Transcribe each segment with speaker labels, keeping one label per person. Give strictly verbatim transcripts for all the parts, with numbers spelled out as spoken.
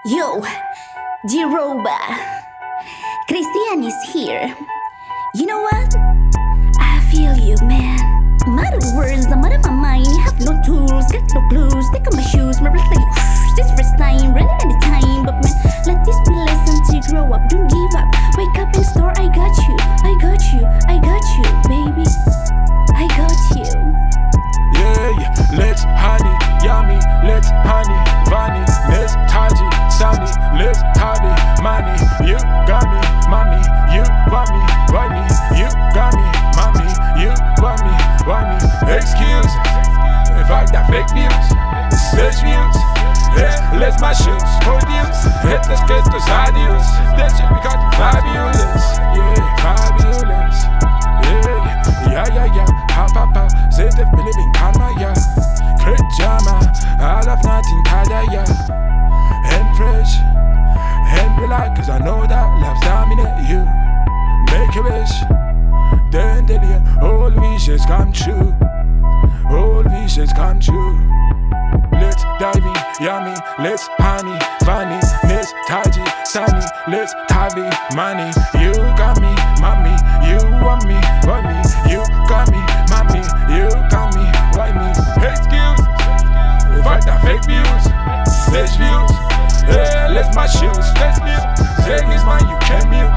Speaker 1: Yo, Jeroba, Christian is here. You know what? I feel you, man. I'm out of words, I'm out of my mind. Have no tools, got no clues. Take off my shoes, my breath like whoosh. This first time, running out of time. But man, let this be lesson to grow up. Don't give up. Wake up and store. I got you, I got you, I got you, baby. I got you.
Speaker 2: Yeah, yeah. Let's honey, yummy. Let's honey, Vani. Let's taji, sunny. Let's tabi, money. You got me, mommy. You want me, want me. You got me, mommy. You want me, want me. Excuse if I got fake views, search views. Yeah, let's my shoes, podiums. Hit let's get those ideas. That shit because you're fabulous. Yeah, fabulous. Yeah, yeah, yeah, yeah. Ha, pa, pa. Say the believing karma, yeah. Crit jama. I love nothing, kada, yeah. And fresh, and relax, cause I know that love's dominate you. Make a wish, then daily, all wishes come true. All wishes come true. Let's dive in, yummy, let's honey, funny, let's taji, sunny, let's tavi, money. You got me, mommy, you want me, want me. You got me, mommy, you got me, want me. Excuse if I got fake views, search views. Yeah, let's my shoes, let's new. Say is mine, you can mute.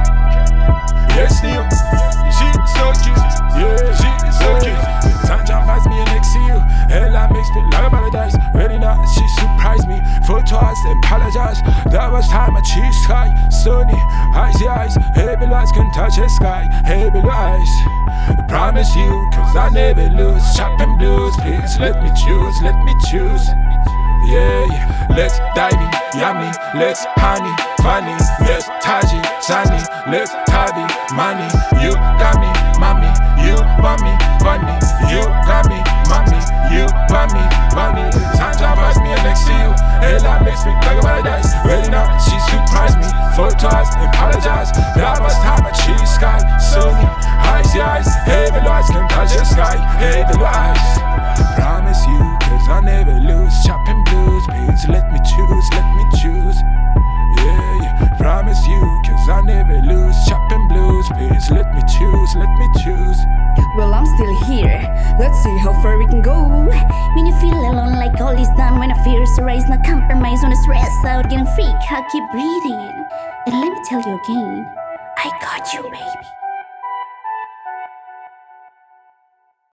Speaker 2: Yes, still, she's so cute, yeah, she's so cute. Sanja finds me next to you. Ella makes me like a paradise. Very nice, she surprised me. Photos and apologize. That was time I cheese sky. Sunny, icy eyes. Heavy lights can touch the sky. Heavy lights. I promise you, cause I never lose. Shopping blues, please let me choose, let me choose. Yeah, yeah, let's dive in, yummy, let's honey, funny, let's taji, sunny, let's tabi, money. You got me, mommy, you want me, want me. You got me, mommy, you want me, want me. Sanja finds me next to you. Ella makes me like a paradise. Ready now, she surprised me. Photos and apologize. That was time I cheese sky. Sunny, icy eyes, heavy lights can touch the sky. Heavy lights. Promise you, cause I never lose. Shopping blues, please let me choose, let me choose. Yeah, yeah. Promise you, cause I never lose. Shopping blues, please let me choose, let me choose.
Speaker 1: Well, I'm still here. Let's see how far we can go. When you feel alone like all is done, when I fear rise, no compromise, when I stress out, getting freak, I keep breathing. And let me tell you again, I got you, baby.